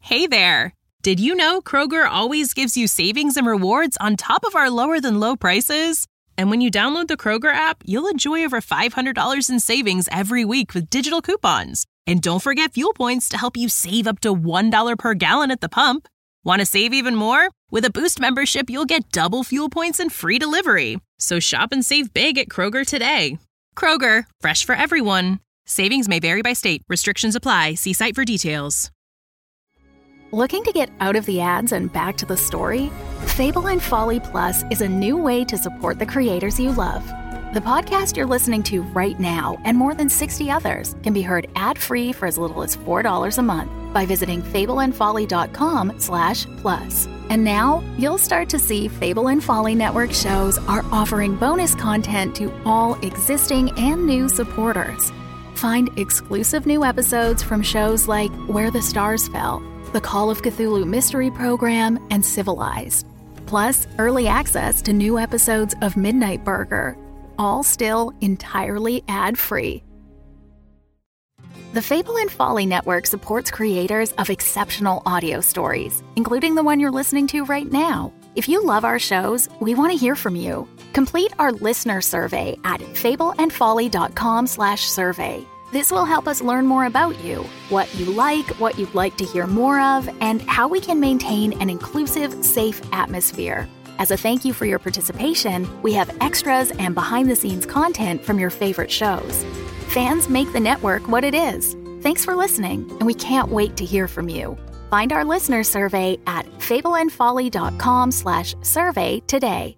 Hey there! Did you know Kroger always gives you savings and rewards on top of our lower-than-low prices? And when you download the Kroger app, you'll enjoy over $500 in savings every week with digital coupons. And don't forget fuel points to help you save up to $1 per gallon at the pump. Want to save even more? With a Boost membership, you'll get double fuel points and free delivery. So shop and save big at Kroger today. Kroger, fresh for everyone. Savings may vary by state. Restrictions apply. See site for details. Looking to get out of the ads and back to the story? Fable and Folly Plus is a new way to support the creators you love. The podcast you're listening to right now and more than 60 others can be heard ad-free for as little as $4 a month by visiting fableandfolly.com/plus. And now you'll start to see Fable and Folly Network shows are offering bonus content to all existing and new supporters. Find exclusive new episodes from shows like Where the Stars Fell, the Call of Cthulhu Mystery Program, and Civilized. Plus, early access to new episodes of Midnight Burger, all still entirely ad-free. The Fable and Folly Network supports creators of exceptional audio stories, including the one you're listening to right now. If you love our shows, we want to hear from you. Complete our listener survey at fableandfolly.com/survey. This will help us learn more about you, what you like, what you'd like to hear more of, and how we can maintain an inclusive, safe atmosphere. As a thank you for your participation, we have extras and behind-the-scenes content from your favorite shows. Fans make the network what it is. Thanks for listening, and we can't wait to hear from you. Find our listener survey at fableandfolly.com/survey today.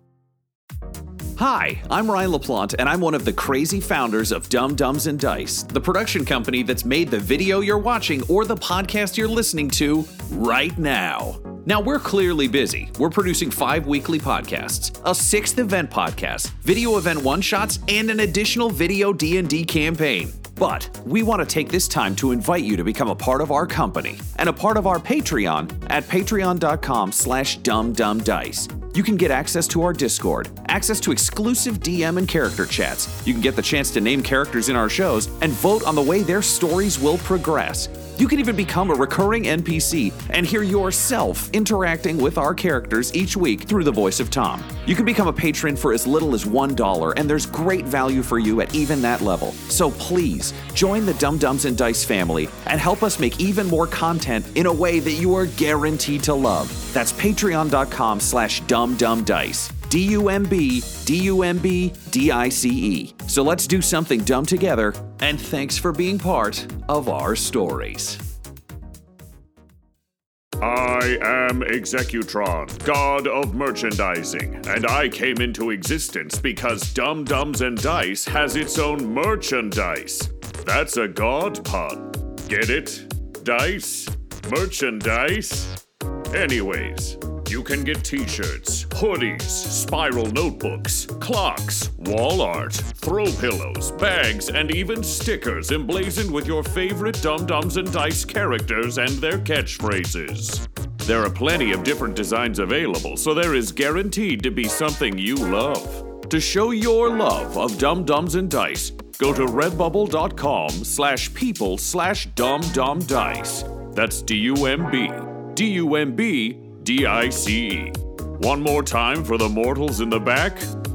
Hi, I'm Ryan LaPlante, and I'm one of the crazy founders of Dumb Dumbs and Dice, the production company that's made the video you're watching or the podcast you're listening to right now. Now, we're clearly busy. We're producing 5 weekly podcasts, a 6th event podcast, video event one-shots, and an additional video D&D campaign. But we want to take this time to invite you to become a part of our company and a part of our Patreon at patreon.com/dumbdumbdice. You can get access to our Discord, access to exclusive DM and character chats. You can get the chance to name characters in our shows and vote on the way their stories will progress. You can even become a recurring NPC and hear yourself interacting with our characters each week through the voice of Tom. You can become a patron for as little as $1, and there's great value for you at even that level. So please, join the Dumb Dumbs and Dice family and help us make even more content in a way that you are guaranteed to love. That's patreon.com/dumbdumbdice. DUMBDICE. So let's do something dumb together, and thanks for being part of our stories. I am Executron, god of merchandising, and I came into existence because Dumb Dumbs and Dice has its own merchandise. That's a god pun. Get it? Dice? Merchandise? Anyways, you can get t-shirts, hoodies, spiral notebooks, clocks, wall art, throw pillows, bags, and even stickers emblazoned with your favorite Dumb Dumbs and Dice characters and their catchphrases. There are plenty of different designs available, so there is guaranteed to be something you love. To show your love of Dumb Dumbs and Dice, go to redbubble.com/people/dumbdumbdice. That's DUMBDICE. One more time for the mortals in the back.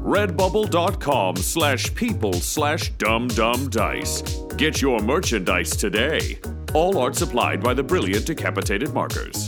Redbubble.com/people/dumbdumbdice. Get your merchandise today. All art supplied by the brilliant Decapitated Markers.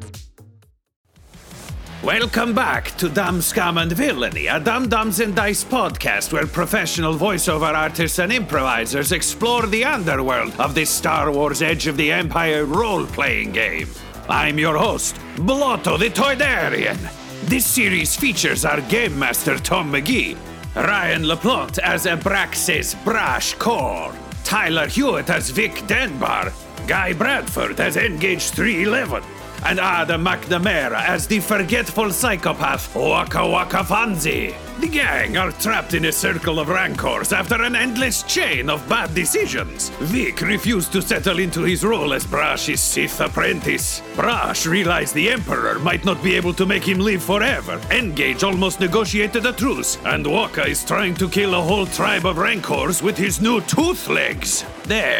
Welcome back to Dumb Scum and Villainy, a Dumb Dumbs and Dice podcast where professional voiceover artists and improvisers explore the underworld of this Star Wars Edge of the Empire role-playing game. I'm your host, Blotto the Toydarian. This series features our Game Master Tom McGee, Ryan LaPlante as Abraxas Brash Core, Tyler Hewitt as Vic Denbar, Guy Bradford as Engage 311, and Adam McNamara as the forgetful psychopath Waka Waka Fanzi. The gang are trapped in a circle of rancors after an endless chain of bad decisions. Vic refused to settle into his role as Brash's Sith apprentice. Brash realized the Emperor might not be able to make him live forever. Engage almost negotiated a truce, and Waka is trying to kill a whole tribe of rancors with his new tooth legs. There.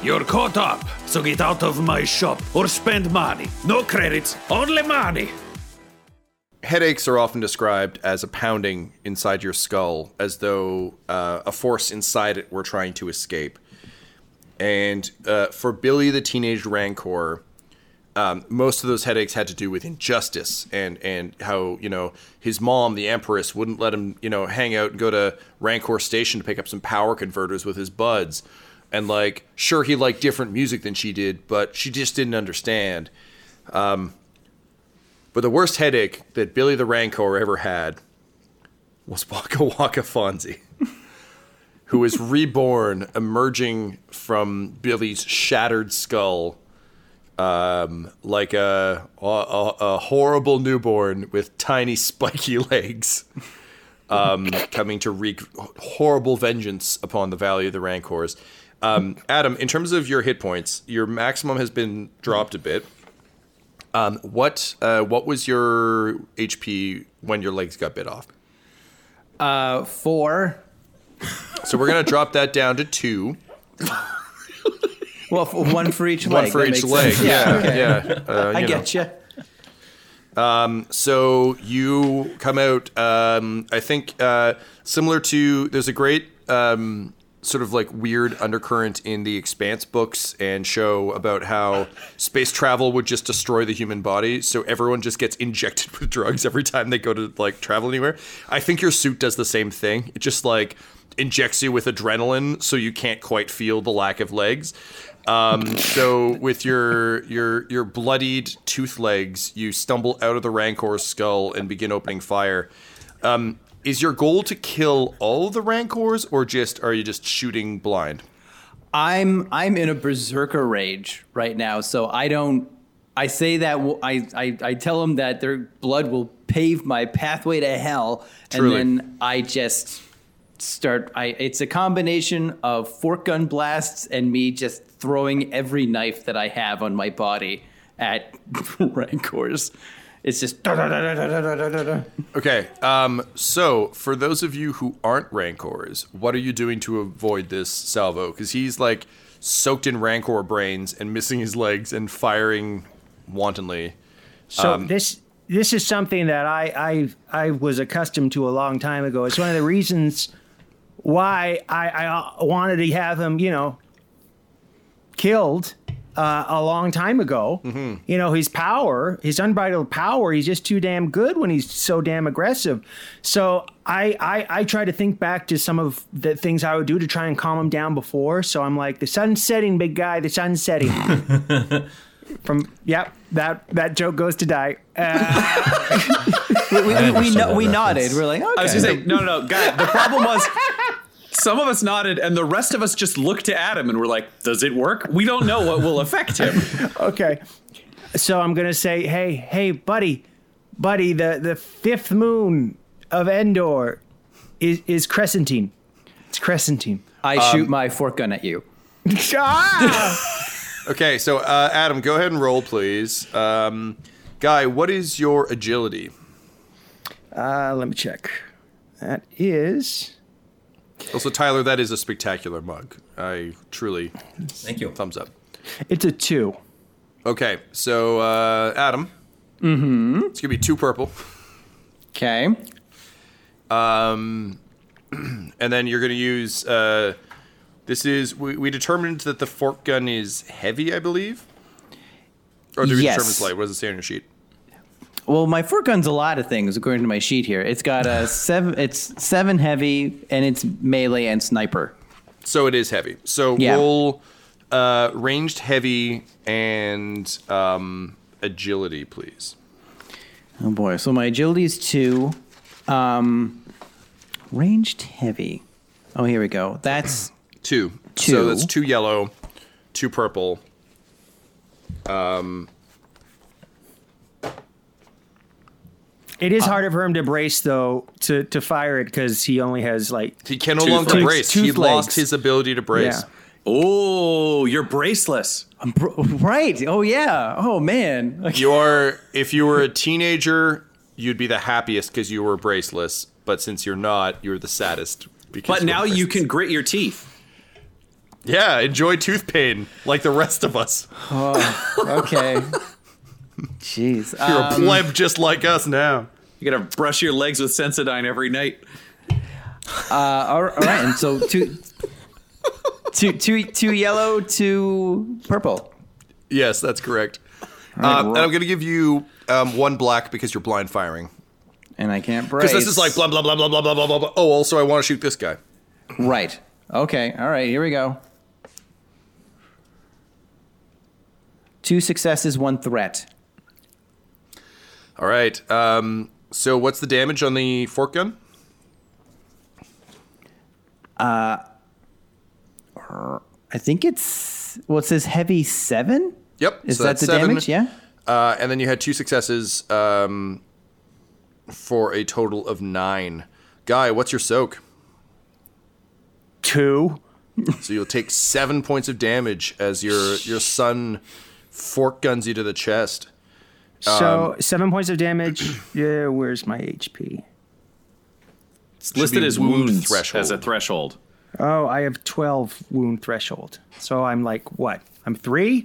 You're caught up, so get out of my shop or spend money. No credits, only money. Headaches are often described as a pounding inside your skull, as though a force inside it were trying to escape. And for Billy the Teenage Rancor, most of those headaches had to do with injustice and how, his mom, the Empress, wouldn't let him, hang out and go to Rancor Station to pick up some power converters with his buds. And, sure, he liked different music than she did, but she just didn't understand. But the worst headache that Billy the Rancor ever had was Waka Waka Fonzie, who was reborn, emerging from Billy's shattered skull, like a horrible newborn with tiny spiky legs, coming to wreak horrible vengeance upon the Valley of the Rancors. Adam, in terms of your hit points, your maximum has been dropped a bit. What was your HP when your legs got bit off? 4. So we're gonna drop that down to 2. Well, one for each leg. One for each leg. Sense. Yeah, okay. yeah. I get you. So you come out. I think similar to there's a great sort of weird undercurrent in the Expanse books and show about how space travel would just destroy the human body, so everyone just gets injected with drugs every time they go to travel anywhere. I think your suit does the same thing. It just injects you with adrenaline so you can't quite feel the lack of legs. So with your bloodied tooth legs, you stumble out of the Rancor's skull and begin opening fire. Is your goal to kill all the Rancors, or are you just shooting blind? I'm in a berserker rage right now, so I say that I tell them that their blood will pave my pathway to hell. Truly. And then I just start. It's a combination of fork gun blasts and me just throwing every knife that I have on my body at Rancors. It's just Okay, so for those of you who aren't Rancors, what are you doing to avoid this salvo? Because he's soaked in Rancor brains and missing his legs and firing wantonly. So this is something that I was accustomed to a long time ago. It's one of the reasons why I wanted to have him, killed a long time ago. Mm-hmm. His power, his unbridled power, he's just too damn good when he's so damn aggressive. So I try to think back to some of the things I would do to try and calm him down before. So I'm like, the sun's setting, big guy, the sun's setting. That joke goes to die. we nodded. We're like, okay. I was going to say, no, guy. The problem was some of us nodded and the rest of us just looked to Adam and were like, does it work? We don't know what will affect him. Okay. So I'm going to say, hey, buddy, the fifth moon of Endor is Crescentine. It's Crescentine. I shoot my fork gun at you. Okay, so Adam, go ahead and roll, please. Guy, what is your agility? Let me check. That is... Also, Tyler, that is a spectacular mug. I truly... Thank you. Thumbs up. It's a 2. Okay, so Adam. Mm-hmm. It's going to be 2 purple. Okay. And then you're going to use... this is... We determined that the fork gun is heavy, I believe? Or did we determine it's light? What does it say on your sheet? Well, my fork gun's a lot of things according to my sheet here. It's got a 7. It's 7 heavy, and it's melee and sniper. So it is heavy. So roll ranged heavy and agility, please. Oh boy! So my agility is 2. Ranged heavy. Oh, here we go. That's 2. So that's 2 yellow, 2 purple. It is harder for him to brace, though, to fire it, because he only has, He can no longer brace. He lost his ability to brace. Yeah. Oh, you're braceless. Right. Oh, yeah. Oh, man. If you were a teenager, you'd be the happiest because you were braceless. But since you're not, you're the saddest. But now you can grit your teeth. Yeah, enjoy tooth pain like the rest of us. Okay. Jeez. You're a pleb just like us now. You gotta brush your legs with Sensodyne every night. All right, and so two yellow, two purple. Yes, that's correct. right, And I'm going to give you 1 black because you're blind firing. And I can't brace. Because this is like blah, blah, blah, blah, blah, blah, blah, blah. Oh, also, I want to shoot this guy. Right. Okay. All right. Here we go. 2 successes, 1 threat. All right. So what's the damage on the fork gun? I think it's, well, it says heavy 7. Yep. Is so that that's the 7. damage? Yeah. And then you had 2 successes for a total of 9. Guy, what's your soak? 2. So you'll take 7 points of damage as your son fork guns you to the chest. So 7 points of damage. Yeah, where's my HP? It's listed be as wound wounds threshold. as a threshold. Oh, I have 12 wound threshold. So I'm like, what? I'm 3?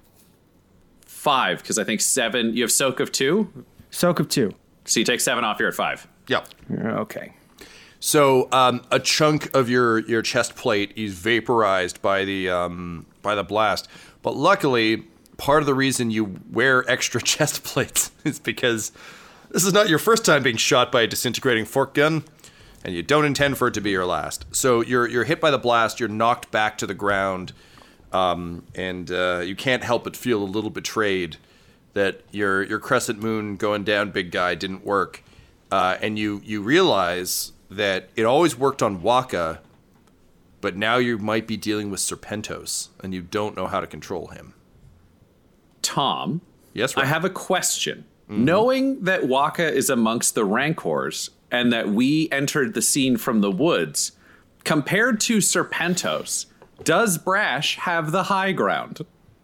5, because I think 7. You have soak of 2, Soak of 2. so you take 7 off. You're at 5. Yep. Okay. So a chunk of your chest plate is vaporized by the blast. But luckily, part of the reason you wear extra chest plates is because this is not your first time being shot by a disintegrating fork gun, and you don't intend for it to be your last. So you're hit by the blast, you're knocked back to the ground, and you can't help but feel a little betrayed that your crescent moon going down, big guy, didn't work. And you realize that it always worked on Waka, but now you might be dealing with Serpentos, and you don't know how to control him. Tom, Yes, I Ryan? have a question. Knowing that Waka is amongst the Rancors and that we entered the scene from the woods, compared to Serpentos, does Brash have the high ground?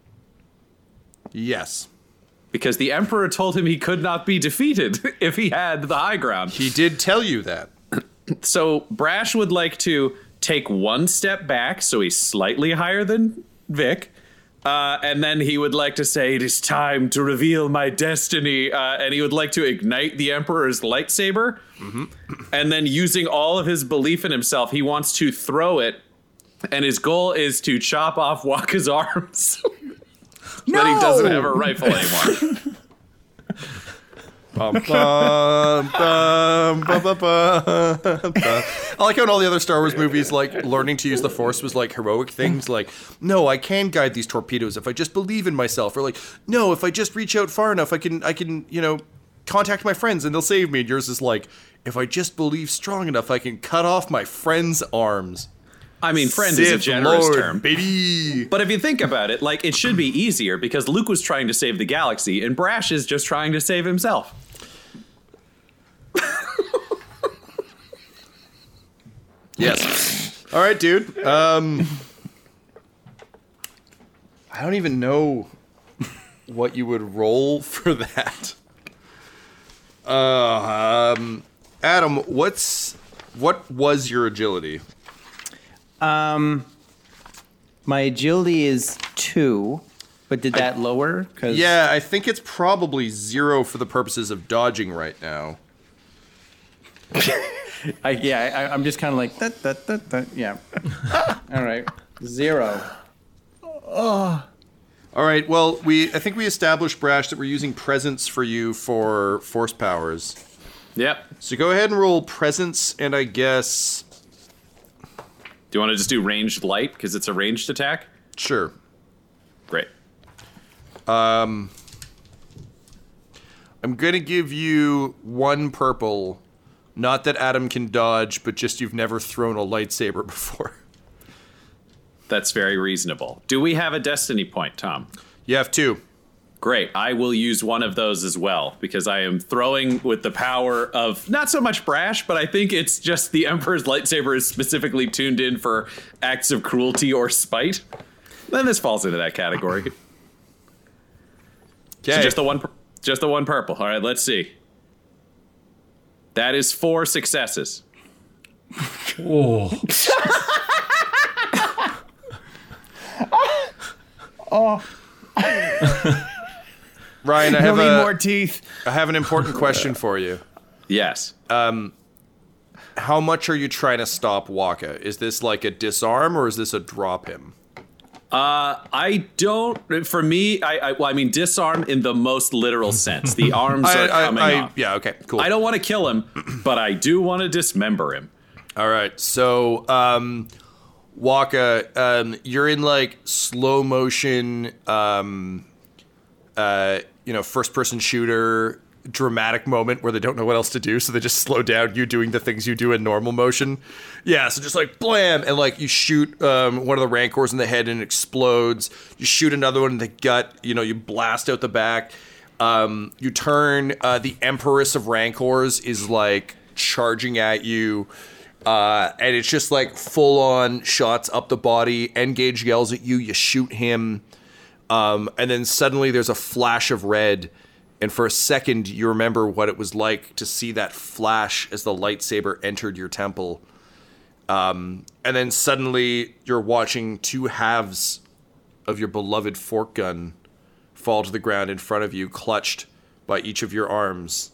Yes. Because the Emperor told him he could not be defeated if he had the high ground. He did tell you that. So Brash would like to take 1 step back, so he's slightly higher than Vic. And then he would like to say, "It is time to reveal my destiny." And he would like to ignite the Emperor's lightsaber. And then using all of his belief in himself, he wants to throw it. And his goal is to chop off Waka's arms. No! That he doesn't have a rifle anymore. Bum, bum, bum, bum, bum, bum, bum. I like how in all the other Star Wars movies, like, learning to use the Force was like heroic things. Like, no, I can guide these torpedoes if I just believe in myself. Or like, no, if I just reach out far enough, I can, contact my friends and they'll save me. And yours is like, if I just believe strong enough, I can cut off my friend's arms. I mean, friend is a generous Lord, term. baby. But if you think about it, like, it should be easier because Luke was trying to save the galaxy and Brash is just trying to save himself. Yes. All right, dude. I don't even know what you would roll for that. Adam, what was your agility? My agility is 2, but did that lower? 'Cause Yeah, I think it's probably 0 for the purposes of dodging right now. I'm just kind of like, yeah. All right. 0. All right. Well, I think we established, Brash, that we're using presence for you for force powers. Yep. So go ahead and roll presence, and I guess Do you want to just do ranged light because it's a ranged attack? sure. Great. I'm gonna give you 1 purple. Not that Adam can dodge, but just you've never thrown a lightsaber before. That's very reasonable. Do we have a destiny point, Tom? You have 2. Great. I will use one of those as well because I am throwing with the power of not so much Brash, but I think it's just the Emperor's lightsaber is specifically tuned in for acts of cruelty or spite. Then this falls into that category. Okay. So just the one purple. All right, let's see. That is 4 successes. Oh. Ryan, I He'll have need more teeth. I have an important question for you. Yes. How much are you trying to stop Waka? Is this like a disarm or is this a drop him? I don't. For me, I mean, disarm in the most literal sense. The arms are coming off. Yeah. Okay. Cool. I don't want to kill him, but I do want to dismember him. All right. So, Waka, you're in like slow motion, first person shooter dramatic moment where they don't know what else to do, so they just slow down you doing the things you do in normal motion. Yeah, so just like blam, and like you shoot one of the Rancors in the head and it explodes. You shoot another one in the gut, you blast out the back. You turn, the Empress of Rancors is like charging at you. And it's just like full on shots up the body. Engage yells at you, you shoot him. And then suddenly there's a flash of red. And for a second, you remember what it was like to see that flash as the lightsaber entered your temple. And then suddenly you're watching two halves of your beloved fork gun fall to the ground in front of you, clutched by each of your arms.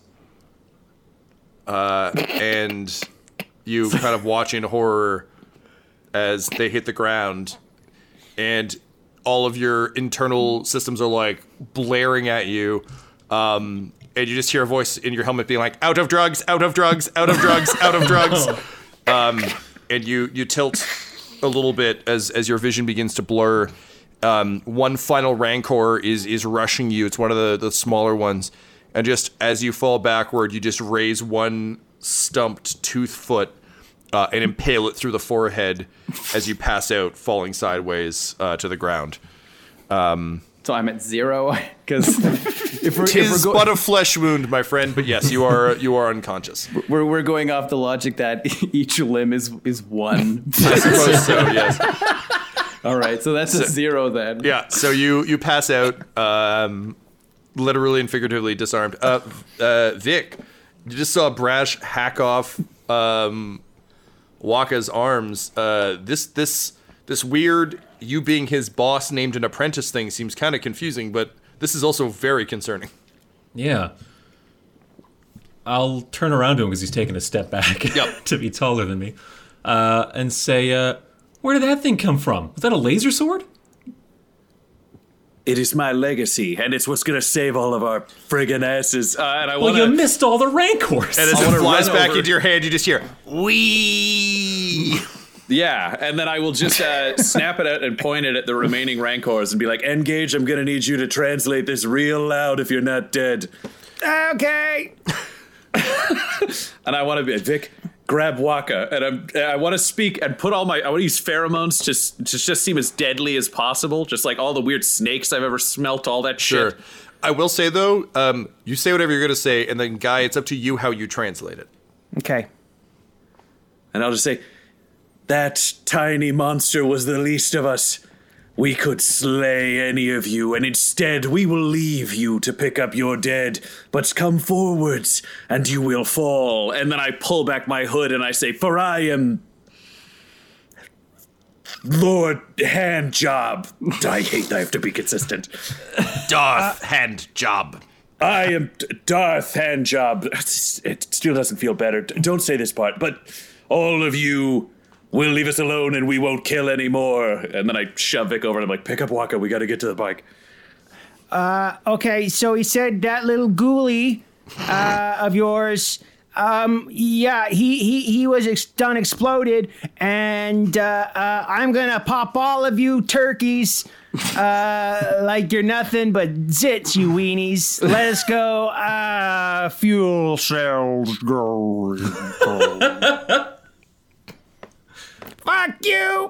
And you kind of watch in horror as they hit the ground. And all of your internal systems are like blaring at you. And you just hear a voice in your helmet being like, out of drugs, out of drugs, out of drugs, out of drugs. And you tilt a little bit as your vision begins to blur. One final Rancor is rushing you. It's one of the smaller ones. And just as you fall backward, you just raise one stumped tooth foot and impale it through the forehead as you pass out, falling sideways to the ground. So I'm at 0 because if we're but a flesh wound, my friend. But yes, you are unconscious. We're going off the logic that each limb is one. I suppose so. Yes. All right, so that's a 0 then. Yeah. So you pass out, literally and figuratively disarmed. Vic, you just saw Brash hack off Waka's arms. This weird, you being his boss named an apprentice thing seems kind of confusing, but this is also very concerning. Yeah. I'll turn around to him because he's taking a step back to be taller than me, and say, where did that thing come from? Was that a laser sword? It is my legacy, and it's what's going to save all of our friggin' asses. And I Well, you missed all the Rancors. And as it flies back into your hand, you just hear, wee. Yeah, and then I will just snap it out and point it at the remaining Rancors and be like, Engage, I'm going to need you to translate this real loud if you're not dead. Okay. And I want to be, Vic, grab Waka, and I want to speak and put I want to use pheromones to just seem as deadly as possible, just like all the weird snakes I've ever smelt, all that shit. I will say, though, you say whatever you're going to say, and then, Guy, it's up to you how you translate it. Okay. And I'll just say, that tiny monster was the least of us. We could slay any of you, and instead we will leave you to pick up your dead. But come forwards, and you will fall. And then I pull back my hood and I say, for I am Lord Handjob. I hate that I have to be consistent. Darth Handjob. I am Darth Handjob. It still doesn't feel better. Don't say this part, but all of you will leave us alone and we won't kill anymore. And then I shove Vic over and I'm like, pick up Waka, we got to get to the bike. Okay, so he said that little ghoulie of yours, he was done exploded, and I'm gonna pop all of you turkeys like you're nothing but zits, you weenies. Let us go. Fuel cells go. Fuck you!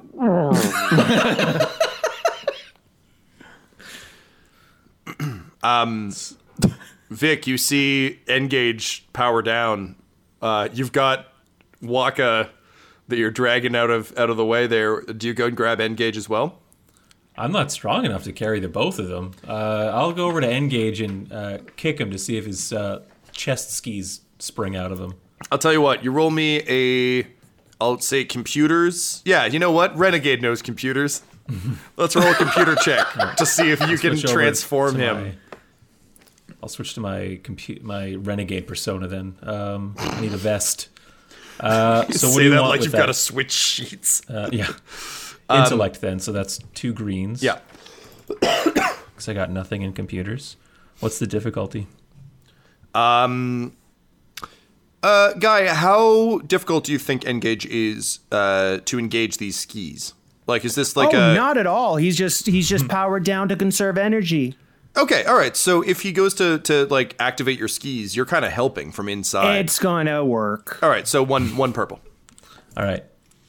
Vic, you see Engage power down. You've got Waka that you're dragging out of the way there. Do you go and grab Engage as well? I'm not strong enough to carry the both of them. I'll go over to Engage and kick him to see if his chest skis spring out of him. I'll tell you what. You roll me I'll say computers. Yeah, you know what? Renegade knows computers. Let's roll a computer check to see if you can Switch over transform to him. I'll switch to my renegade persona then. I need a vest. So what do Say you that want like with you've that? got to switch sheets. Yeah. Intellect then, so that's 2 greens. Yeah. Because I got nothing in computers. What's the difficulty? Guy, how difficult do you think Engage is to engage these skis? Like, is this like not at all. He's just powered down to conserve energy. Okay, all right. So if he goes to like activate your skis, you're kind of helping from inside. It's gonna work. All right, so one purple. All right.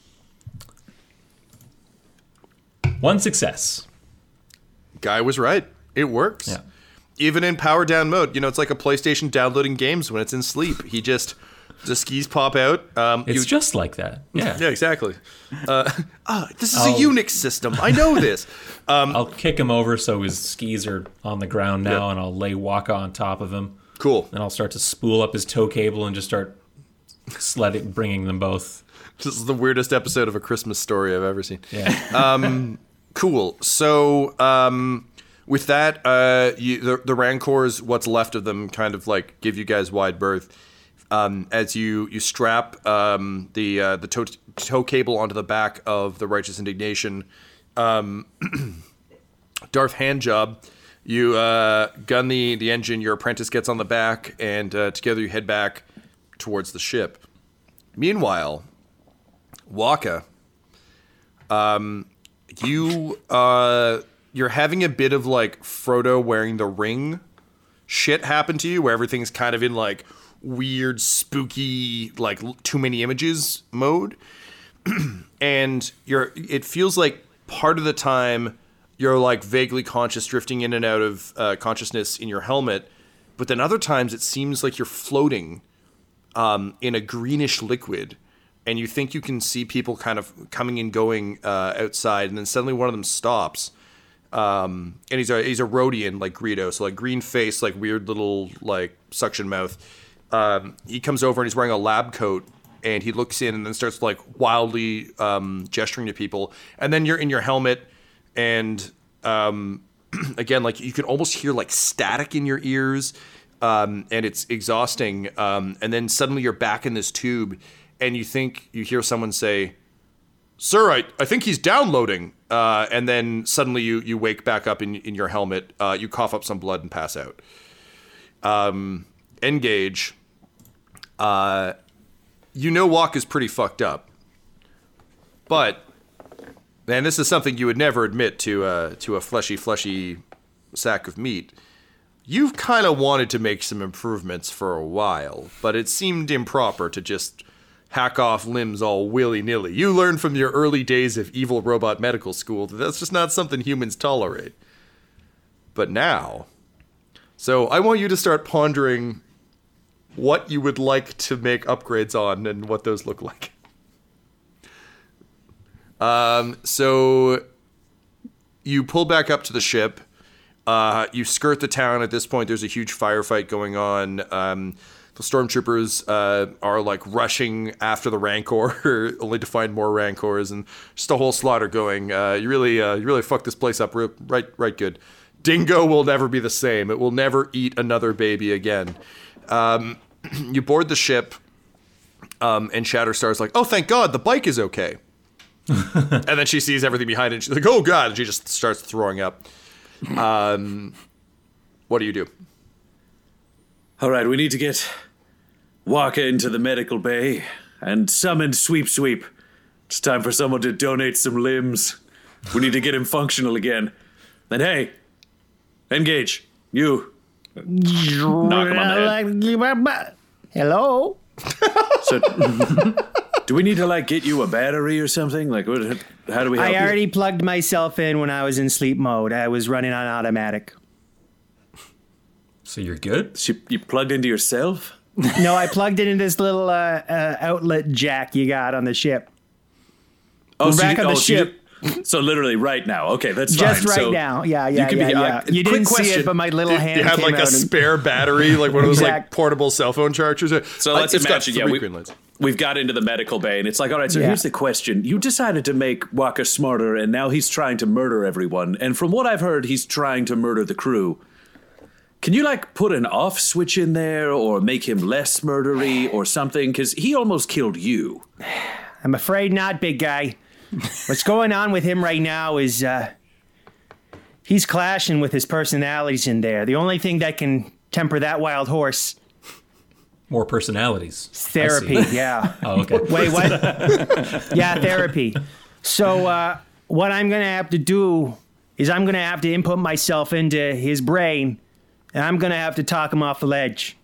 1 success. Guy was right. It works. Yeah. Even in power down mode, it's like a PlayStation downloading games when it's in sleep. The skis pop out. It's just like that. Yeah. Yeah, exactly. This is a Unix system. I know this. I'll kick him over so his skis are on the ground now, and I'll lay Waka on top of him. Cool. Then I'll start to spool up his tow cable and just start bringing them both. This is the weirdest episode of A Christmas Story I've ever seen. Yeah. Cool. So with that, the Rancors, what's left of them, kind of like give you guys wide berth. As you strap the tow cable onto the back of the Righteous Indignation, Darth Handjob, you gun the engine, your apprentice gets on the back, and together you head back towards the ship. Meanwhile, Waka, you're having a bit of like Frodo wearing the ring shit happen to you, where everything's kind of in like weird, spooky, like too many images mode. And it feels like part of the time you're like vaguely conscious, drifting in and out of consciousness in your helmet, but then other times it seems like you're floating in a greenish liquid, and you think you can see people kind of coming and going outside, and then suddenly one of them stops. And he's a Rhodian, like Greedo, so like green face, like weird little like suction mouth. He comes over and he's wearing a lab coat, and he looks in and then starts like wildly gesturing to people. And then you're in your helmet, and again, like you can almost hear like static in your ears, and it's exhausting. And then suddenly you're back in this tube, and you think you hear someone say, "Sir, I think he's downloading." And then suddenly you wake back up in your helmet. You cough up some blood and pass out. Engage. Walk is pretty fucked up. But, and this is something you would never admit to a fleshy sack of meat. You've kind of wanted to make some improvements for a while, but it seemed improper to just hack off limbs all willy-nilly. You learned from your early days of evil robot medical school that that's just not something humans tolerate. But now... So I want you to start pondering what you would like to make upgrades on and what those look like. So you pull back up to the ship. You skirt the town. At this point, there's a huge firefight going on. The stormtroopers are like rushing after the Rancor, only to find more Rancors, and just a whole slaughter going. You really fucked this place up right good. Dingo will never be the same. It will never eat another baby again. You board the ship, and Shatterstar's like, "Oh, thank God, the bike is okay." And then she sees everything behind it, and she's like, "Oh God," and she just starts throwing up. What do you do? All right, we need to get Waka into the medical bay and summon Sweep Sweep. It's time for someone to donate some limbs. We need to get him functional again. And hey, Engage, you. Knock him on the head. Hello? So, do we need to, like, get you a battery or something? Like, how do we help I already you? plugged myself in when I was in sleep mode. I was running on automatic. So you're good? You plugged into yourself? No, I plugged it in this little outlet jack you got on the ship. Oh, We're back on the ship. So literally right now. Okay, that's Just fine. right So now. Yeah. you You didn't see it, but my little hand You had came like out a and- spare battery, like one of those like portable cell phone chargers. So let's It's got imagine, 3 green lights. we've got into the medical bay, and it's like, all right, so here's the question. You decided to make Waka smarter, and now he's trying to murder everyone. And from what I've heard, he's trying to murder the crew. Can you, like, put an off switch in there or make him less murdery or something? Because he almost killed you. I'm afraid not, big guy. What's going on with him right now is he's clashing with his personalities in there. The only thing that can temper that wild horse... More personalities. Therapy, yeah. Oh, okay. Wait, what? Yeah, therapy. So what I'm going to have to do is I'm going to have to input myself into his brain, and I'm going to have to talk him off the ledge.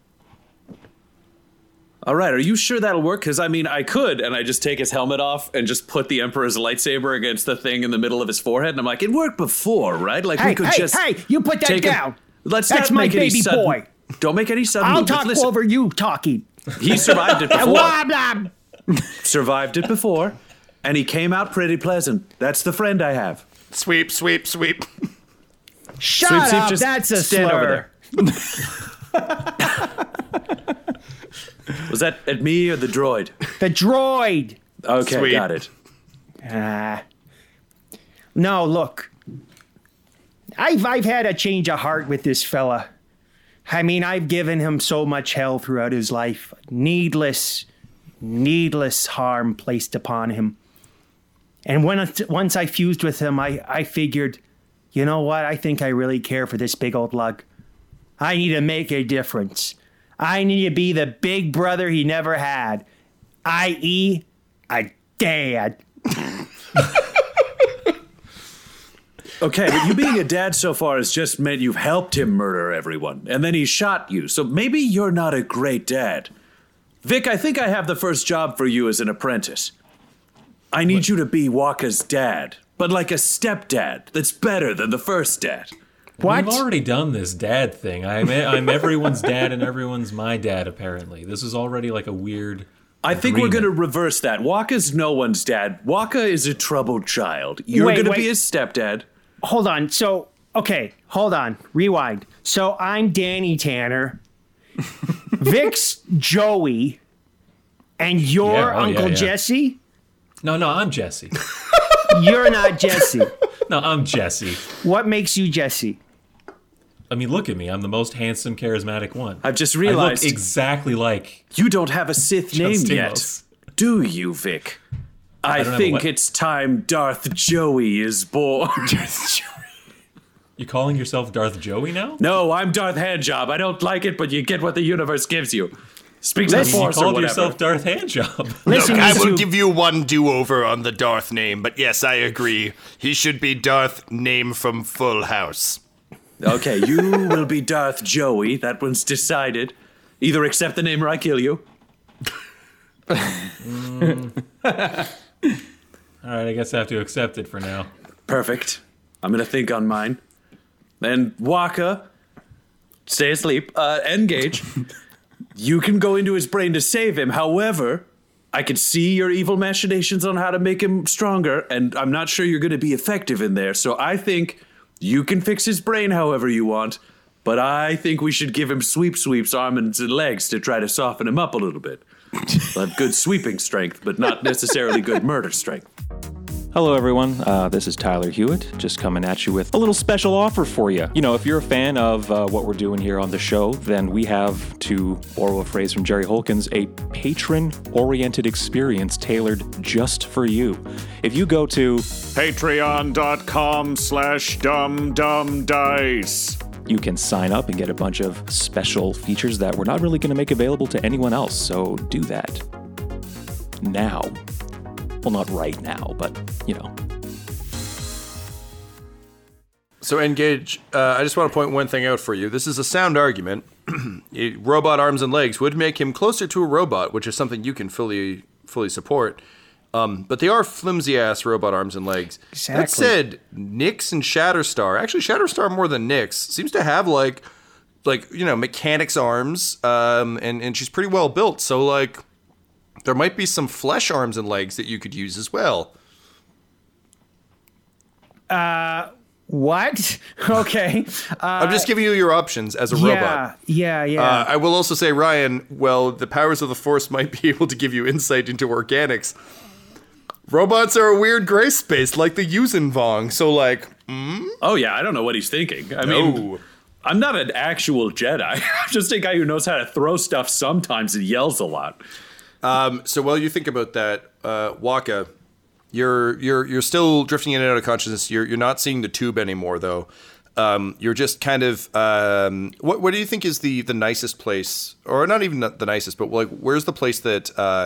All right, are you sure that'll work? Because, I mean, I could, and I just take his helmet off and just put the Emperor's lightsaber against the thing in the middle of his forehead, and I'm like, it worked before, right? Like, we could just... Hey, you put that down. Let's That's not my make any baby sudden, boy. Don't make any sudden I'll movements. talk Listen, over you talking. he survived it before. Blah, blah. Survived it before, and he came out pretty pleasant. That's the friend I have. Sweep, sweep, sweep. Shut Sweep, sweep, up, just that's a stand slur. over Was that at me or the droid? The droid. Okay, Sweet. got it. No, look. I've had a change of heart with this fella. I mean, I've given him so much hell throughout his life. Needless harm placed upon him. And once I fused with him, I figured, you know what? I think I really care for this big old lug. I need to make a difference. I need to be the big brother he never had, i.e., a dad. Okay, but you being a dad so far has just meant you've helped him murder everyone, and then he shot you, so maybe you're not a great dad. Vic, I think I have the first job for you as an apprentice. I need you to be Waka's dad, but like a stepdad that's better than the first dad. What? We've already done this dad thing. I'm everyone's dad and everyone's my dad, apparently. This is already like a weird... I think we're agreement. going to reverse that. Waka's no one's dad. Waka is a troubled child. You're going to be his stepdad. Hold on. So, okay, hold on. Rewind. So I'm Danny Tanner. Vic's Joey. And you're Uncle Jesse? No, I'm Jesse. You're not Jesse. No, I'm Jesse. What makes you Jesse? I mean, look at me. I'm the most handsome, charismatic one. I've just realized I look exactly like you don't have a Sith name yet. Justimos. Do you, Vic? I don't have a think what? it's time Darth Joey is born. You calling yourself Darth Joey now? No, I'm Darth Handjob. I don't like it, but you get what the universe gives you. Speak to the Listen, Force You or called whatever. yourself Darth Handjob. Listen, Look, I you will two- give you one do-over on the Darth name, but yes, I agree. He should be Darth name from Full House. Okay, you will be Darth Joey. That one's decided. Either accept the name or I kill you. All right, I guess I have to accept it for now. Perfect. I'm going to think on mine. And Waka, stay asleep. Engage. You can go into his brain to save him. However, I can see your evil machinations on how to make him stronger, and I'm not sure you're going to be effective in there. So I think you can fix his brain however you want, but I think we should give him sweeps, arms and legs to try to soften him up a little bit. He'll have good sweeping strength, but not necessarily good murder strength. Hello, everyone. This is Tyler Hewitt, just coming at you with a little special offer for you. You know, if you're a fan of what we're doing here on the show, then we have, to borrow a phrase from Jerry Holkins, a patron-oriented experience tailored just for you. If you go to Patreon.com/dumdumdice. you can sign up and get a bunch of special features that we're not really going to make available to anyone else, so do that now. Well, not right now, but, you know. So, Engage, I just want to point one thing out for you. This is a sound argument. Robot arms and legs would make him closer to a robot, which is something you can fully support. But they are flimsy-ass robot arms and legs. Exactly. That said, Nyx and Shatterstar, actually Shatterstar more than Nyx, seems to have, like mechanics arms, and she's pretty well built. So, like, there might be some flesh arms and legs that you could use as well. What? Okay. I'm just giving you your options as a robot. Yeah. I will also say, Ryan, well, the powers of the Force might be able to give you insight into organics. Robots are a weird gray space, like the Yuuzhan Vong. So, like, Oh, yeah, I don't know what he's thinking. I mean, I'm not an actual Jedi. I'm just a guy who knows how to throw stuff sometimes and yells a lot. So while you think about that, Waka, you're still drifting in and out of consciousness. You're not seeing the tube anymore, though. You're just kind of what do you think is the nicest place, or not even the nicest, but like where's the place that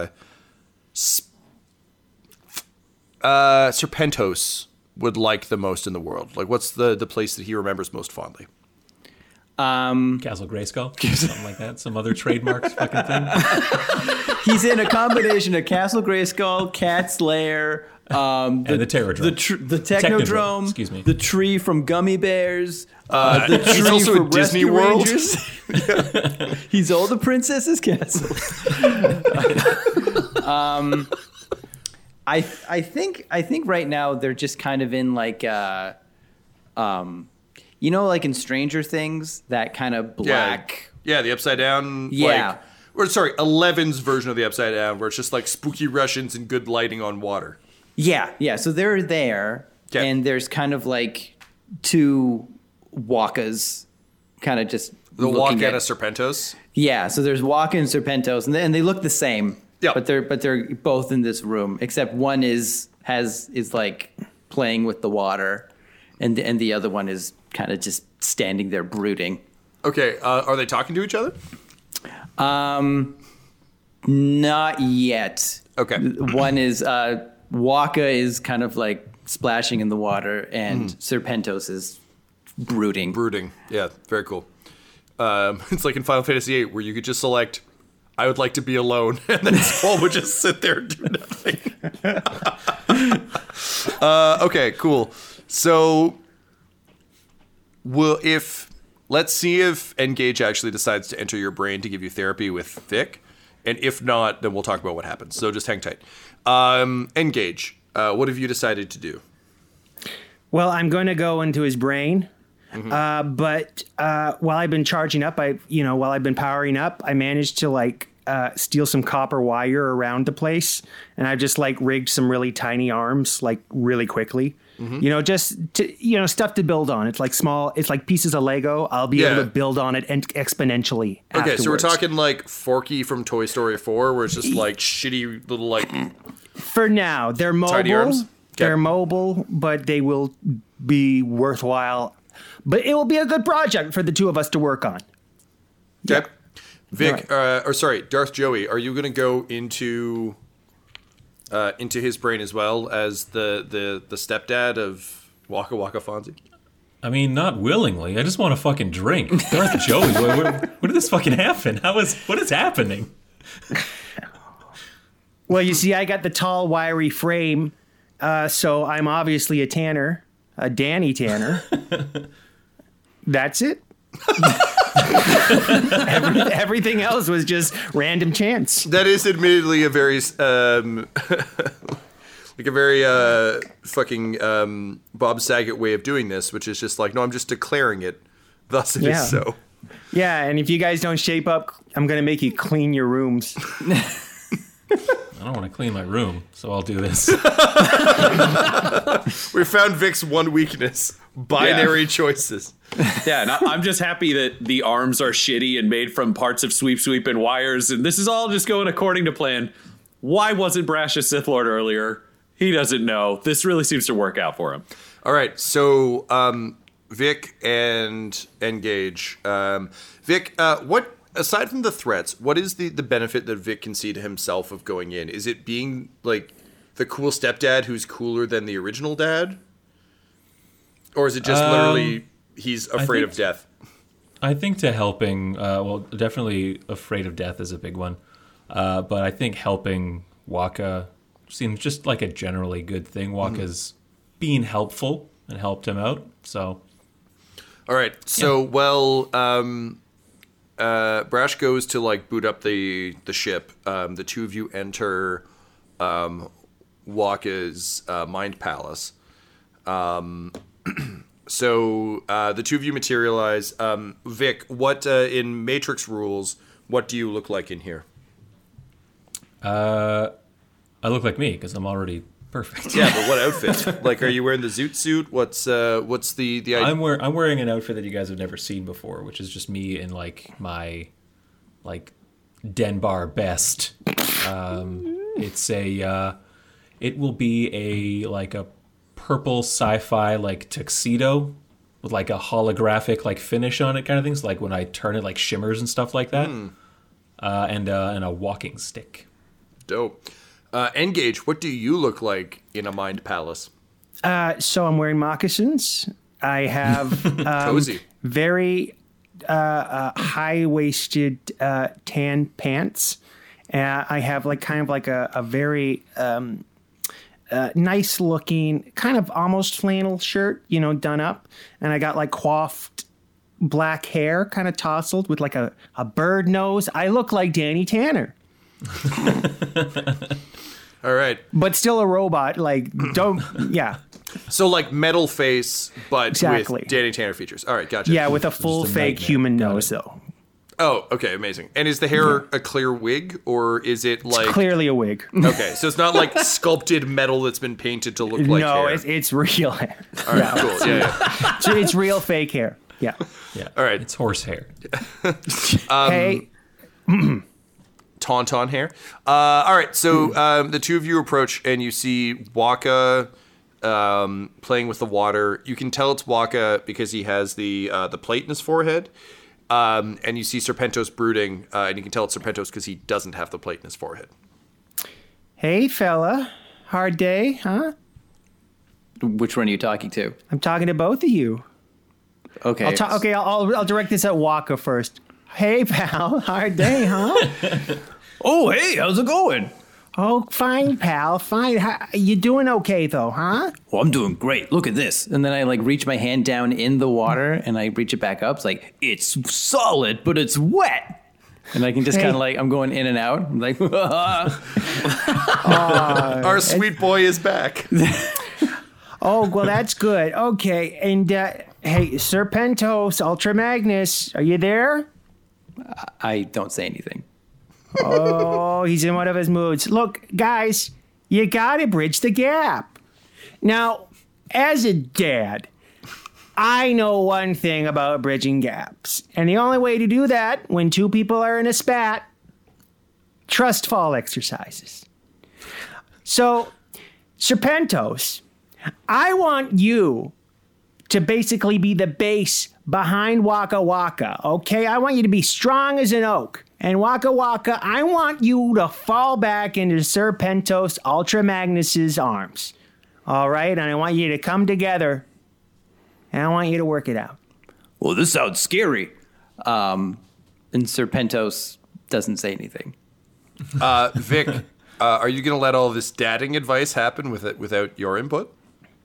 Serpentos would like the most in the world? Like, what's the place that he remembers most fondly? Castle Grayskull, something like that. Some other trademarks fucking thing. He's in a combination of Castle Grayskull, Cat's Lair, and the Terradrome, the Technodrome, excuse me, the tree from Gummy Bears, the tree he's also from at Disney Rescue World. Rangers. He's all the princess's castle. I think right now they're just kind of in like you know, like in Stranger Things, that kind of black. Yeah, the Upside Down. Yeah. Eleven's version of the Upside Down, where it's just like spooky Russians and good lighting on water. Yeah. So they're there, and there's kind of like two Wakas, kind of just the Waka and a Serpentos. Yeah, so there's Waka and Serpentos, and they look the same. Yeah, but they're both in this room, except one is like playing with the water, and the other one is kind of just standing there brooding. Okay, are they talking to each other? Not yet. Okay. One is Waka is kind of like splashing in the water, and Serpentos is brooding. Brooding. Yeah, very cool. It's like in Final Fantasy VIII, where you could just select, I would like to be alone, and then Squall would just sit there and do nothing. Okay, cool. So, let's see if Engage actually decides to enter your brain to give you therapy with Vic, and if not, then we'll talk about what happens. So just hang tight. Engage, what have you decided to do? Well, I'm going to go into his brain. But while I've been charging up, while I've been powering up, I managed to steal some copper wire around the place, and I've just rigged some really tiny arms really quickly. Just to, stuff to build on. It's like small. It's like pieces of Lego. I'll be able to build on it exponentially. Okay, afterwards. so we're talking like Forky from Toy Story 4, where it's just like shitty little For now, they're mobile. Tiny arms. They're mobile, but they will be worthwhile. But it will be a good project for the two of us to work on. Okay. Vic, Darth Joey, are you going to go into his brain as well as the stepdad of Waka Waka Fonzie? I mean, not willingly. I just want to fucking drink. Darth Joey, what did this fucking happen? What is happening? Well, you see, I got the tall, wiry frame, so I'm obviously a Tanner, a Danny Tanner. That's it. Everything else was just random chance. That is admittedly a very fucking Bob Saget way of doing this, which is just like, no, I'm just declaring it. Thus it is so. Yeah, and if you guys don't shape up, I'm going to make you clean your rooms. I don't want to clean my room, so I'll do this. We found Vic's one weakness. Binary choices. Yeah, and I'm just happy that the arms are shitty and made from parts of Sweep and wires, and this is all just going according to plan. Why wasn't Brash a Sith Lord earlier? He doesn't know. This really seems to work out for him. All right, so Vic and Engage. Vic, what aside from the threats, what is the benefit that Vic can see to himself of going in? Is it being like the cool stepdad who's cooler than the original dad? Or is it just literally he's afraid of death? I think to helping, definitely afraid of death is a big one. But I think helping Waka seems just like a generally good thing. Waka's being helpful and helped him out. So, all right. So, Brash goes to boot up the ship. The two of you enter Waka's mind palace. So the two of you materialize. Vic, what in Matrix rules, what do you look like in here? I look like me because I'm already perfect. Yeah, but what outfit? Like, are you wearing the zoot suit? What's the idea? I'm wearing an outfit that you guys have never seen before, which is just me in like my Denbar best. It's it will be a purple sci-fi like tuxedo with like a holographic like finish on it kind of things. Like when I turn it like shimmers and stuff like that. And a walking stick. Dope. Engage, what do you look like in a mind palace? So I'm wearing moccasins. I have Cozy. very high-waisted tan pants. I have like kind of like a very nice-looking, kind of almost flannel shirt, done up, and I got like coiffed black hair, kind of tousled with like a bird nose. I look like Danny Tanner. All right. But still a robot. Like, yeah. So like metal face, but Exactly. with Danny Tanner features. All right, gotcha. Yeah, with a full Just a fake nightmare. human Got nose, it. though. Oh, okay, amazing. And is the hair a clear wig, or is it like... Clearly a wig. Okay, so it's not like sculpted metal that's been painted to look like No, hair. it's real hair. All right, cool. Yeah. It's real fake hair. Yeah. Yeah. All right. It's horse hair. Hey, Tauntaun hair. All right, so the two of you approach and you see Waka playing with the water. You can tell it's Waka because he has the plate in his forehead. And you see Serpentos brooding, and you can tell it's Serpentos because he doesn't have the plate in his forehead. hey, fella. Hard day, huh? Which one are you talking to? I'm talking to both of you. Okay. I'll direct this at Waka first. Hey, pal. Hard day, huh? Oh, hey, how's it going? Oh, fine, pal. Fine. You doing okay, though, huh? Well, I'm doing great. Look at this. And then I like reach my hand down in the water and I reach it back up. It's like, it's solid, but it's wet. And I can just Hey. kind of like, I'm going in and out. I'm like, Our sweet boy is back. Oh, well, that's good. Okay. And, hey, Serpentos, Ultra Magnus, are you there? I don't say anything. Oh, he's in one of his moods. Look, guys, you gotta bridge the gap. Now, as a dad, I know one thing about bridging gaps. And the only way to do that when two people are in a spat, trust fall exercises. So, Serpentos, I want you to basically be the base behind Waka Waka, okay? I want you to be strong as an oak. And Waka Waka, I want you to fall back into Serpentos Ultra Magnus's arms. All right? And I want you to come together. And I want you to work it out. Well, this sounds scary. And Serpentos doesn't say anything. Vic, are you going to let all this dadding advice happen without your input?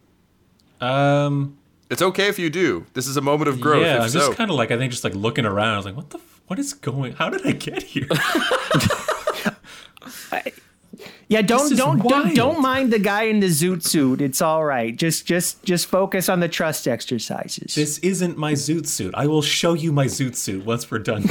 It's okay if you do. This is a moment of growth. Yeah, if I'm so. just kind of like, I think just like looking around. I was like, what is going? How did I get here? Yeah, This is don't wild. mind the guy in the zoot suit. It's all right. Just focus on the trust exercises. This isn't my zoot suit. I will show you my zoot suit once we're done.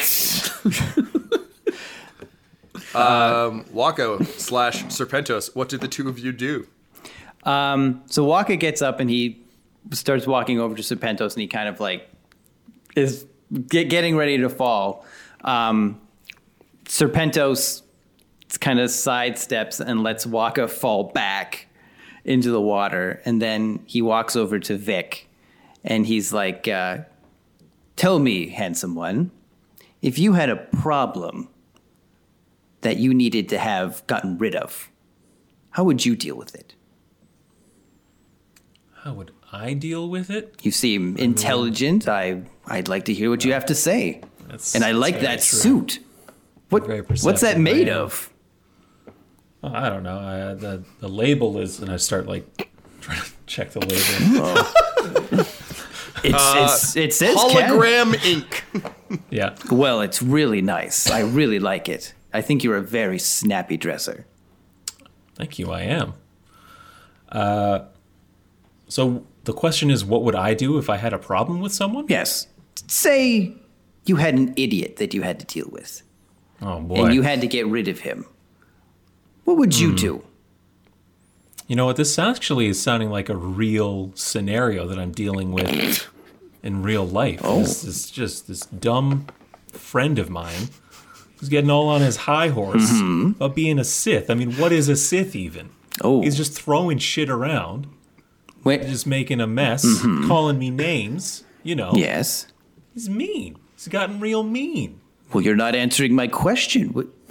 Waka / Serpentos, what did the two of you do? So Waka gets up and he starts walking over to Serpentos and he kind of like is getting ready to fall. Serpentos kind of sidesteps and lets Waka fall back into the water. And then he walks over to Vic and he's like, tell me, handsome one, if you had a problem that you needed to have gotten rid of, how would you deal with it? How would I deal with it? You seem intelligent. I'd like to hear what you have to say. That's- And I like that's that very true. suit. Very What's that perceptive, made I am. of? Oh, I don't know. The label is, and I start like trying to check the label. It says Hologram ink. Yeah. Ken. Well, it's really nice. I really like it. I think you're a very snappy dresser. Thank you. I am. So The question is, what would I do if I had a problem with someone? Yes. Say you had an idiot that you had to deal with. Oh, boy. And you had to get rid of him. What would you do? You know what? This actually is sounding like a real scenario that I'm dealing with in real life. Oh. This is just this dumb friend of mine who's getting all on his high horse about being a Sith. I mean, what is a Sith even? Oh. He's just throwing shit around, just making a mess, calling me names, you know. Yes. He's mean. He's gotten real mean. Well, you're not answering my question.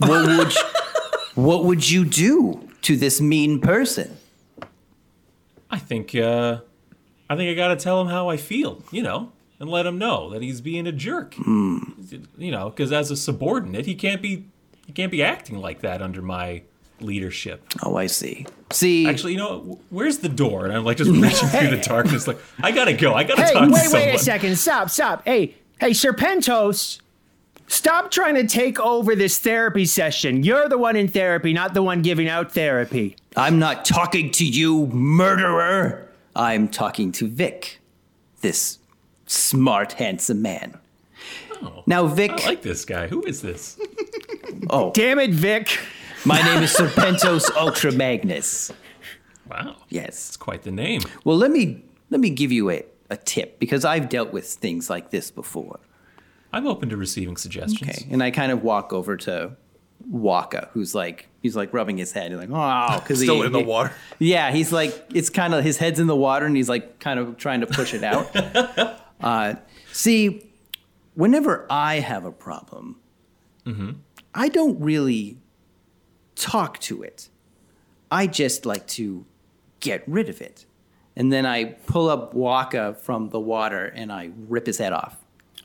What would you do to this mean person? I think I gotta tell him how I feel, you know, and let him know that he's being a jerk. You know, because as a subordinate, he can't be acting like that under my leadership. Oh, I see. See, actually, you know, where's the door? And I'm like just reaching through the darkness, like I gotta go. I gotta talk to someone. Wait a second. Stop. Hey, Serpentos. Stop trying to take over this therapy session. You're the one in therapy, not the one giving out therapy. I'm not talking to you, murderer. I'm talking to Vic, this smart, handsome man. Oh, now, Vic... I like this guy. Who is this? Oh. Damn it, Vic. My name is Serpentos Ultra Magnus. Wow. Yes. It's quite the name. Well, let me give you a tip, because I've dealt with things like this before. I'm open to receiving suggestions. Okay, and I kind of walk over to Waka, he's like rubbing his head. He's like, oh, because still in the water. Yeah, he's like, it's kind of his head's in the water, and he's like kind of trying to push it out. See, whenever I have a problem, I don't really talk to it. I just like to get rid of it, and then I pull up Waka from the water and I rip his head off.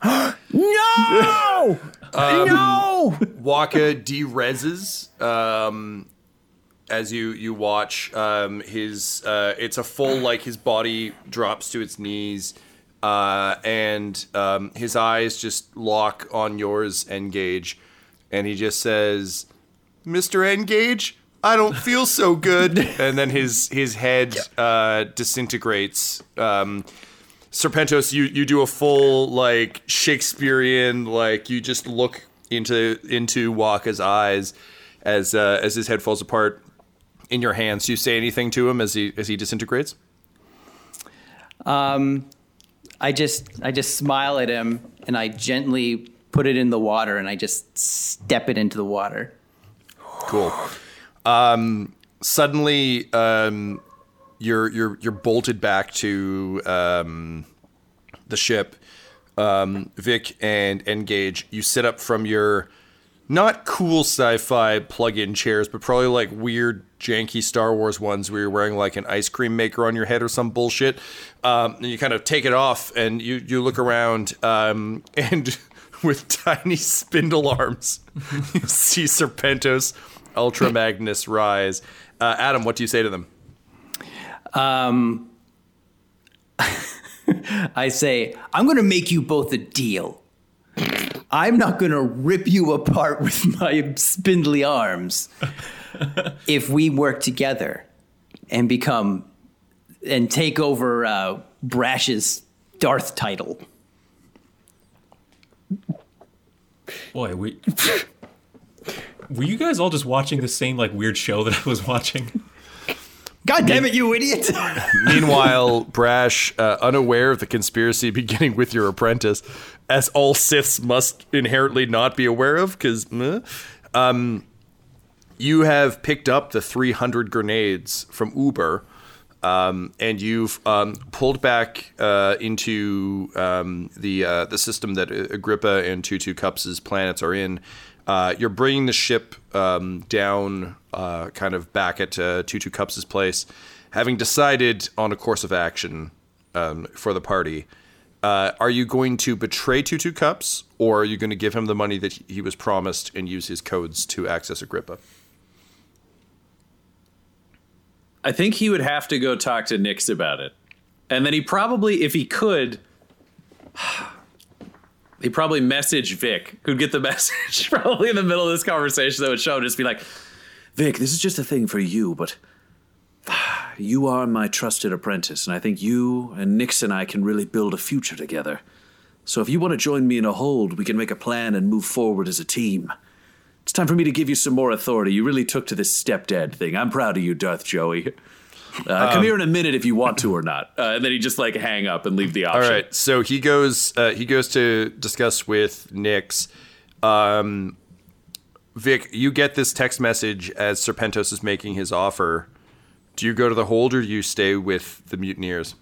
No! No! Waka de-reses as you watch his it's a full, like, his body drops to its knees and his eyes just lock on yours, Engage, and he just says, Mr. Engage, I don't feel so good. And then his head disintegrates. Serpentos, you do a full, like, Shakespearean, like, you just look into Waka's eyes as his head falls apart in your hands. Do you say anything to him as he disintegrates? I just smile at him, and I gently put it in the water, and I just step it into the water. Cool. Suddenly, you're bolted back to the ship. Vic and Engage, you sit up from your not cool sci-fi plug-in chairs, but probably like weird janky Star Wars ones where you're wearing like an ice cream maker on your head or some bullshit. And you kind of take it off and you look around and with tiny spindle arms, you see Serpentos Ultra Magnus rise. Adam, what do you say to them? I say, I'm going to make you both a deal. I'm not going to rip you apart with my spindly arms if we work together and take over Brash's Darth title. Boy, were you guys all just watching the same, like, weird show that I was watching? God damn it, you idiot! Meanwhile, Brash, unaware of the conspiracy beginning with your apprentice, as all Siths must inherently not be aware of, because you have picked up the 300 grenades from Uber, and you've pulled back into the system that Agrippa and Tutu Cups' planets are in. You're bringing the ship down kind of back at Tutu Cups' place, having decided on a course of action for the party. Are you going to betray Tutu Cups, or are you going to give him the money that he was promised and use his codes to access Agrippa? I think he would have to go talk to Nyx about it. And then he probably, if he could, he'd probably message Vic, who'd get the message probably in the middle of this conversation that would show, just be like, Vic, this is just a thing for you, but you are my trusted apprentice, and I think you and Nix and I can really build a future together. So if you want to join me in a hold, we can make a plan and move forward as a team. It's time for me to give you some more authority. You really took to this stepdad thing. I'm proud of you, Darth Joey. Come here in a minute if you want to or not. And then he just hang up and leave the option. All right, so he goes to discuss with Nix. Vic, you get this text message as Serpentos is making his offer. Do you go to the hold or do you stay with the mutineers?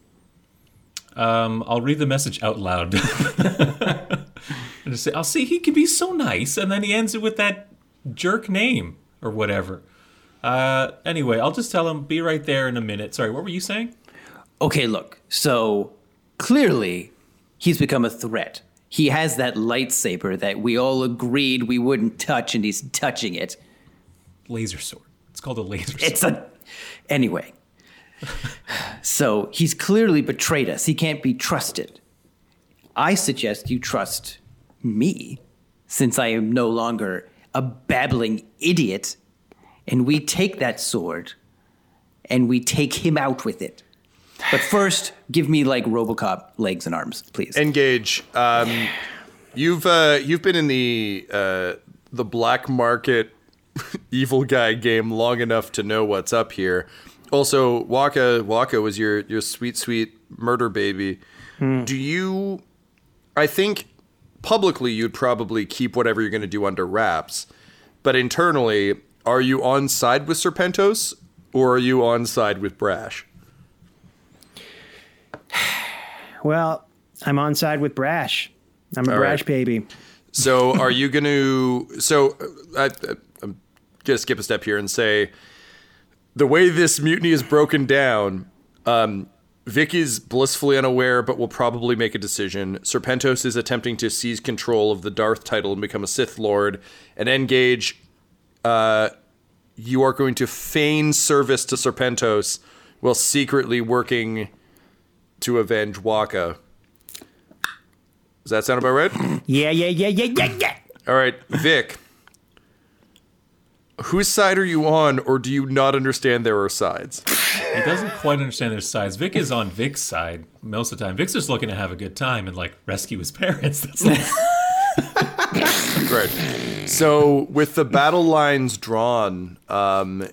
I'll read the message out loud. And just say, I'll see, he can be so nice, and then he ends it with that jerk name or whatever. Anyway, I'll just tell him, be right there in a minute. Sorry, what were you saying? Okay, look. So clearly he's become a threat. He has that lightsaber that we all agreed we wouldn't touch, and he's touching it. Laser sword. It's called a laser sword. Anyway. So he's clearly betrayed us. He can't be trusted. I suggest you trust me, since I am no longer a babbling idiot, and we take that sword and we take him out with it. But first, give me RoboCop legs and arms, please. Engage. You've been in the black market evil guy game long enough to know what's up here. Also, Waka was your sweet murder baby. Do you? I think publicly you'd probably keep whatever you're going to do under wraps, but internally, are you on side with Serpentos or are you on side with Brash? Well, I'm on side with Brash. I'm a Brash baby. So are you going to... So I'm going to skip a step here and say, the way this mutiny is broken down, Vic is blissfully unaware but will probably make a decision. Serpentos is attempting to seize control of the Darth title and become a Sith Lord. And Engage, you are going to feign service to Serpentos while secretly working to avenge Waka. Does that sound about right? Yeah. All right, Vic. Whose side are you on, or do you not understand there are sides? He doesn't quite understand their sides. Vic is on Vic's side most of the time. Vic's just looking to have a good time and rescue his parents. That's Great. So with the battle lines drawn, oh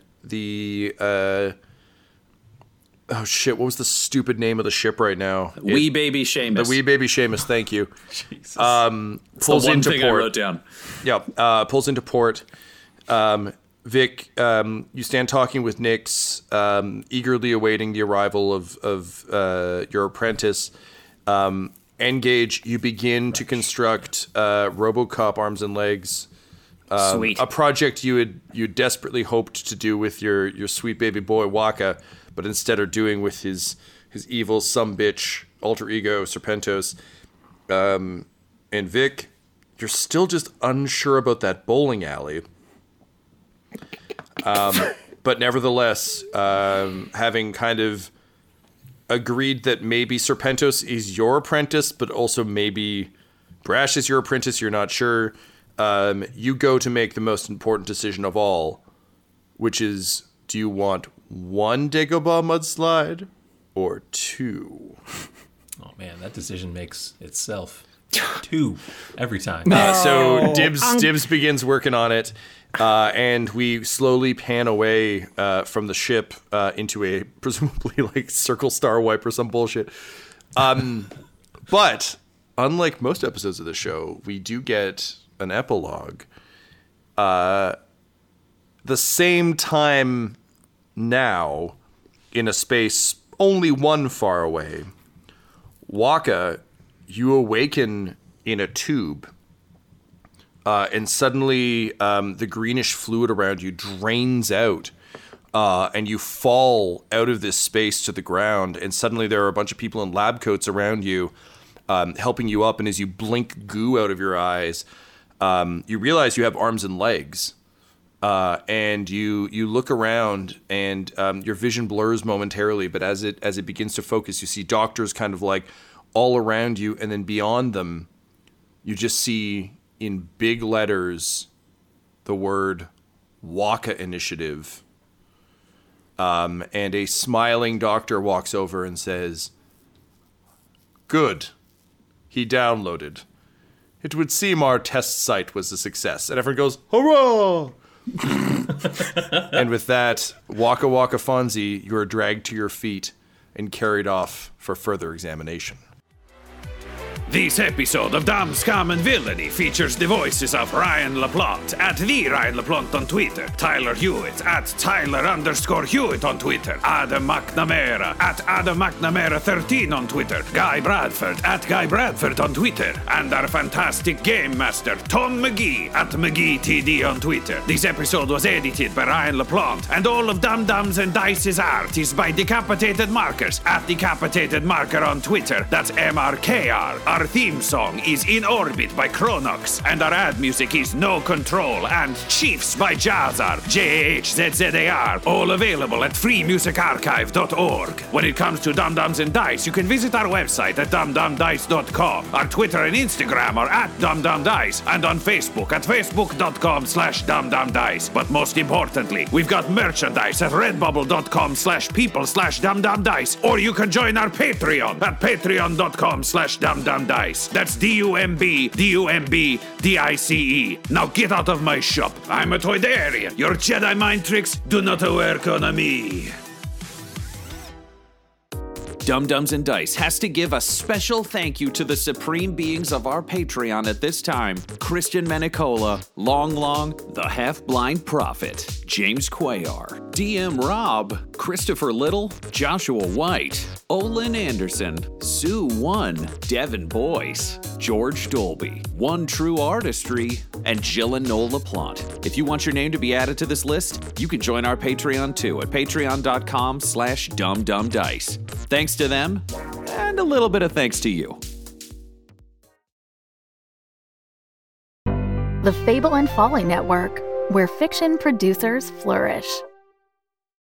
shit, what was the stupid name of the ship right now? Wee Baby Seamus. The Wee Baby Seamus, thank you. Jesus. Pulls into thing port. I wrote down. Yeah, pulls into port. Vic, you stand talking with Nix, eagerly awaiting the arrival of your apprentice. Engage, you begin to construct RoboCop arms and legs. Sweet. A project you desperately hoped to do with your sweet baby boy Waka, but instead are doing with his evil sumbitch alter ego Serpentos. And Vic, you're still just unsure about that bowling alley. But nevertheless, having kind of agreed that maybe Serpentos is your apprentice, but also maybe Brash is your apprentice, you're not sure. You go to make the most important decision of all, which is, do you want one Dagobah mudslide or two? Oh man, that decision makes itself. Two every time. So Dibs begins working on it, and we slowly pan away from the ship into a presumably circle star wipe or some bullshit. But unlike most episodes of the show, we do get an epilogue. The same time now, in a space only one far away, Waka, you awaken in a tube, and suddenly the greenish fluid around you drains out, and you fall out of this space to the ground, and suddenly there are a bunch of people in lab coats around you, helping you up, and as you blink goo out of your eyes, you realize you have arms and legs. And you look around, and your vision blurs momentarily, but as it begins to focus, you see doctors kind of all around you, and then beyond them, you just see in big letters the word Waka Initiative. And a smiling doctor walks over and says, "Good. He downloaded. It would seem our test site was a success." And everyone goes, "Hurrah!" And with that, Waka Waka Fonzie, you are dragged to your feet and carried off for further examination. This episode of Dumb Scum and Villainy features the voices of Ryan LaPlante at the Ryan LaPlante on Twitter, Tyler Hewitt at Tyler_Hewitt on Twitter, Adam McNamara at Adam McNamara 13 on Twitter, Guy Bradford at Guy Bradford on Twitter, and our fantastic game master, Tom McGee at McGeeTD on Twitter. This episode was edited by Ryan LaPlante, and all of Dum Dums and Dice's art is by Decapitated Markers at Decapitated Marker on Twitter. That's MRKR. Our theme song is In Orbit by Chronox, and our ad music is No Control and Chiefs by Jazzar, JAHZZAR, all available at freemusicarchive.org. When it comes to Dum Dums and Dice, you can visit our website at dumdumdice.com. Our Twitter and Instagram are at dumdumdice, and on Facebook at facebook.com/dumdumdice. But most importantly, we've got merchandise at redbubble.com/people/dumdumdice, or you can join our Patreon at patreon.com/dumdumdice. That's DUMBDICE. Now get out of my shop. I'm a Toydarian. Your Jedi mind tricks do not work on me. Dum Dums and Dice has to give a special thank you to the supreme beings of our Patreon at this time: Christian Menicola, Long, the Half-Blind Prophet, James Cuellar, DM Rob, Christopher Little, Joshua White, Olin Anderson, Sue One, Devin Boyce, George Dolby, One True Artistry, and Jill and Noel LaPlante. If you want your name to be added to this list, you can join our Patreon too at patreon.com/dumdumdice. Thanks to them, and a little bit of thanks to you. The Fable and Folly Network, where fiction producers flourish.